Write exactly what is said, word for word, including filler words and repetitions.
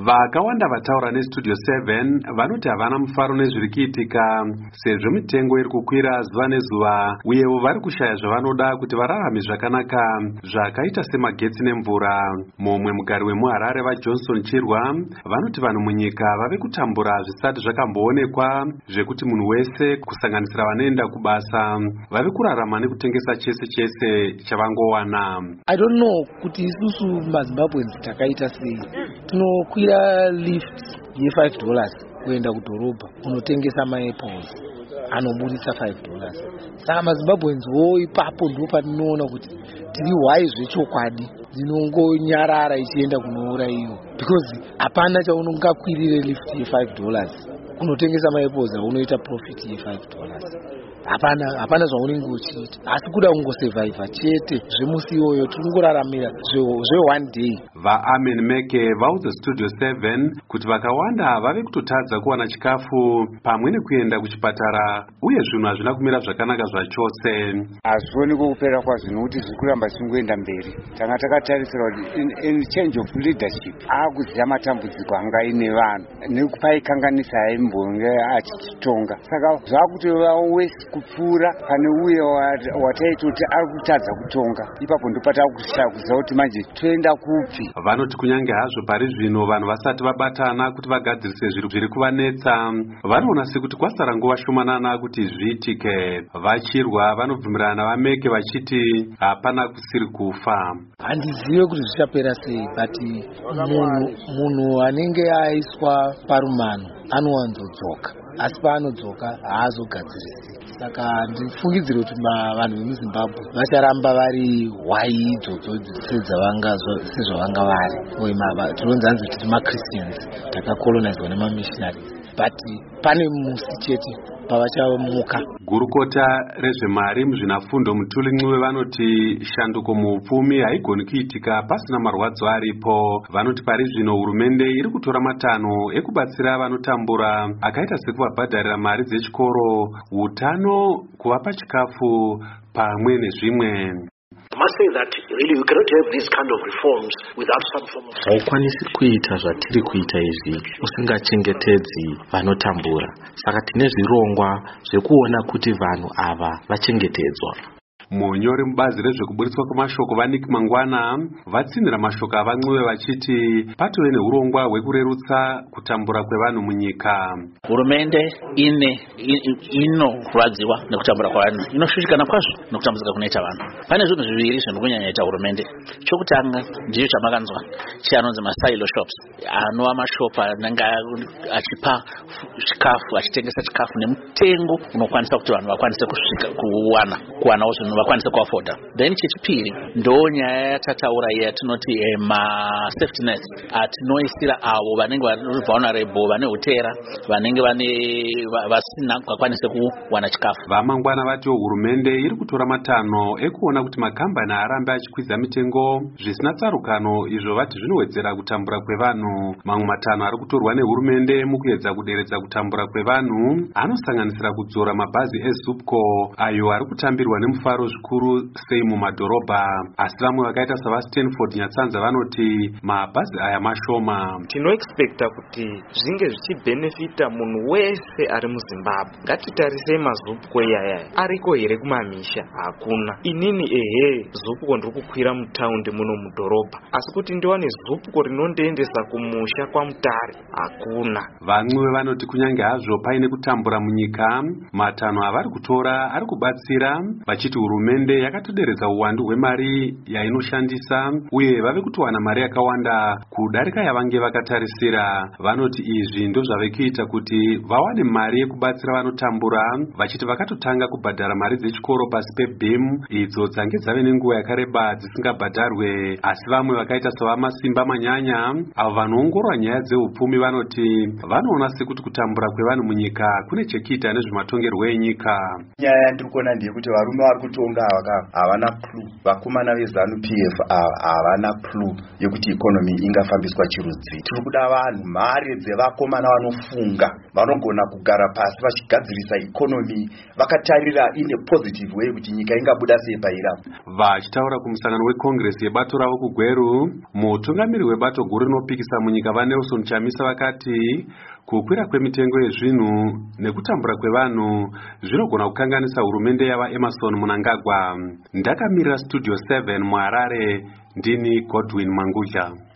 Vakawanda vataura neStudio seven vanoti havana mufaro nezviri kuitika sezvo mitengo iri kukwira zuva nezuva uyewo vari kushaya zvavanoda kuti vararame zvakanaka zvakaita semagetsi nemvura. Mumwe mugari wemuHarare vaJohnson Chirwa vanoti vanhu munyika vave kutambura zvisati zvakamboonekwa zvekuti munhu wese kusanganisira vanoenda kubasa vave kurarama nekutengesa chese chese chavangowana. I don't know kuti isusu maZimbabweans takaita sei. Tinokwira lift ye five dollars kuenda kudhorobha unotengesa maapples anobudisa five dollars. Saka maZimbabweans wo ipapo ndipo patinoona kuti tiri wai zvechokwadi dzinongonyarara ichienda kunourayiwa because hapana chaunongakwirire lift ye five dollars unotengesa maapples unoita profit ye five dollars. Hapana hapana zvaunenge uchiita asi kuda kungosurviva chete zvemusi iyoyo tiringoraramira zve one day. VaAmen Meke vaudza Studio seven kuti vakawanda vave kutotadza kuwana chikafu pamwe nekuenda kuchipatara uye zvinhu hazvina kumira zvakanaka zvachose. Hazvioni kupera kwazvo nokuti zviri kuramba zvichingoenda mberi. Tanga takatarisira kuti in change of leadership akuziva matambudziko angaine vanhu nekupaikanganisa aimbonge achichitonga. Saka zvakuti wese kupfuura pane uye wataita kuti ari kutadza kutonga ipapo ndipo pataakushaya kuziva kuti manje toenda kupi. Vanoti kunyange hazvo pari zvino vanhu vasati vabatana kuti vagadzirise zviro zviri kuvanetsa vanoona sekuti kwasara nguva shomanana kuti zviitike. VaChirwa vanobvumirana navaMeke vachiti hapana kusiri kufa. Handizive kuti zvichapera sei but munhu munhu anenge aiswa parumano anowanzodzoka asi paanodzoka haazogadzirisi. Saka ndifungidzire kuti vanhu vemuZimbabwe vacharamba vari hwai idzodzo sezvavanga vari uye tinonzanzi kuti maChristians takakolonizwa nemamissionaries but pane musi chete pavachamuka. Gurukota rezvemari muzvinafundo Mutuli Ncube vanoti shanduko muupfumi haigoni kuitika pasina marwadzo aripo. Vanoti pari zvino hurumende iri kutora matanho ekubatsira vanotambura akaita sekuvabhadharira mari dzechikoro, utano, kuvapa chikafu pamwe nezvimwe. Haukwanisi kuita zvatiri kuita izvi usingachengetedzi vanotambura. Saka tine zvirongwa zvekuona kuti vanhu ava vachengetedzwa. Munyori mubazi rezvekuburitswa kwamashoko vaNick Mangwana vatsinira mashoko avaNcube vachiti patove neurongwa hwekurerutsa kutambura kwevanhu munyika. Hurumende ine inorwadziwa nekutambura kwavanhu, inoshushikana kwazvo nekutambudzika kunoita vanhu. Pane zvinhu zviviri zvinonyanya hurumende. Chokutanga ndicho chamakanzwa chianonzi masilo shops, anova mashopu anenge achipa chikafu, achitengesa chikafu nemutengo unokwanisa kuti vanhu vakwanise kusvika kuwana kuwanawo zvinhu vakwanise kuafoda. Then chechipiri ndo nyaya yatataura yatinoti eh, ma safety nets atinoisira avo vanenge vari vulnerable, vane hutera, vanenge vane vasina vakwanise kuwana chikafu. VaMangwana vati hurumende iri kutora matanho ekuona kuti makambani arambe achikwiza mitengo zvisina tsarukano, izvo vati zvinowedzera kutambura kwevanhu. Mamwe matanho ari kutorwa nehurumende mukuedza kuderedza kutambura kwevanhu anosanganisira kudzora mabhazi eZupco ayo ari kutambirwa nemufaro zvikuru sei mumadhorobha, asi vamwe vakaita savaStanford Nyatsanza vanoti mabhazi aya mashoma. Tinoexpecta kuti zvinge zvichibenefita munhu wese ari muZimbabwe. Ngatitarisei maZupco yaya ariko here kumamisha? Hakuna. Inini ehe Zupco ndiri kukwira mutaundi muno mudhorobha, asi kuti ndiwane Zupco rinondiendesa kumusha kwaMutare hakuna. VaNcube vanoti kunyange hazvo paine kutambura munyika, matanho avari kutora ari kubatsira vachiti hurumende yakatoderedza uwandu hwemari yainoshandisa uye vave kutowana mari yakawanda kudarika yavange vakatarisira. Vanoti izvi ndo zvave kuita kuti vawane mari yekubatsira vanotambura, vachiti vakatotanga kubhadhara mari dzechikoro pasi peBeam idzo dzange dzave nenguva yakareba dzisingabhadharwe. Asi vamwe vakaita savamasimba manyanya avo vanoongorora nyaya dzeupfumi vanoti vanoona sekuti kutambura kwevanhu munyika kune chekuita nezvematongerwo enyika. Nyaya ndiri kuona ndeyekuti vari varume vari kutonga ava havana clue, vakomana vezanu P F havana clue yekuti ikonomi ingafambiswa chirudzi. Tiri kuda vanhu, mhare dzevakomana vanofunga, vanogona kugara pasi vachigadzirisa ikonomi vakatarira ine positive way kuti nyika ingabuda sei pairamo. Vachitaura kumusangano wekongresi yebato ravo kuGweru, mutungamiri webato guru rinopikisa munyika vaNelson Chamisa vakati kukwira kwemitengo yezvinhu nekutambura kwevanhu zvinogona kukanganisa hurumende yava Emerson Mnangagwa. Ndakamirira Studio seven muHarare, ndini Godwin Mangudya.